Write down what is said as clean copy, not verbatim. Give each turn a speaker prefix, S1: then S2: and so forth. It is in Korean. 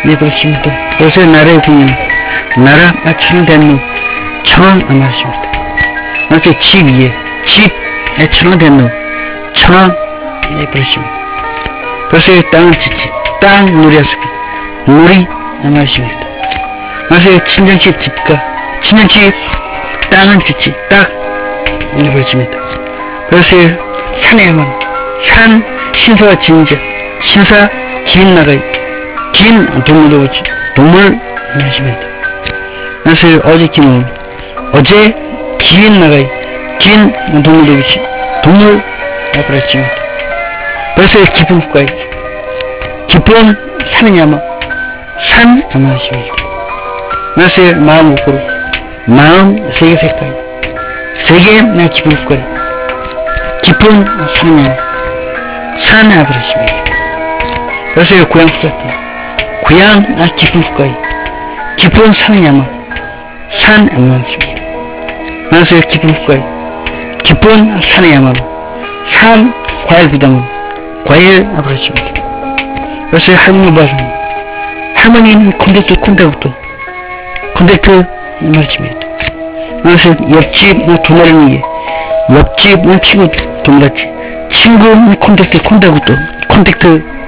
S1: 네, 그렇습니다. 요새 나라의 국민, 나라가 천원된 천원 말씀입니다. 이렇게 집 위에, 집에 천원된 천원, 네, 그렇습니다. 그래서 땅을 짓지, 땅 누리였을 누리 말씀입니다. 그래서 친정집 집가, 친정집 땅은 짓지, 딱, 네, 그렇습니다. 그래서 산에만, 산, 신사와 진자, 신사, 긴 나라의, 긴 동물도 그렇지, 동물 말씀입니다. 그래서 어제 긴 나라의, 긴 동물도 그렇지, 동물 그렇습니다. 그래서 깊은 국가에, 깊은 산이냐면, 산 말씀입니다. 그래서 마음 거꾸로, 마음 세계 색깔, 세계 나 깊은 국가에, 깊은 산이냐면, 산 그렇습니다. 그래서 고향 국가에, 고향 깊은 국가에, 깊은 산이냐면, 산 말씀입니다. 그래서 깊은 국가에, 깊은 산이야말로 산 과일 부담은 과일 그렇습니다. 그래서 할머니 말씀, 할머니는 콘택트 말씀입니다. 그래서 옆집 두 마리는 게 옆집 친구 동그랗지 친구 콘택트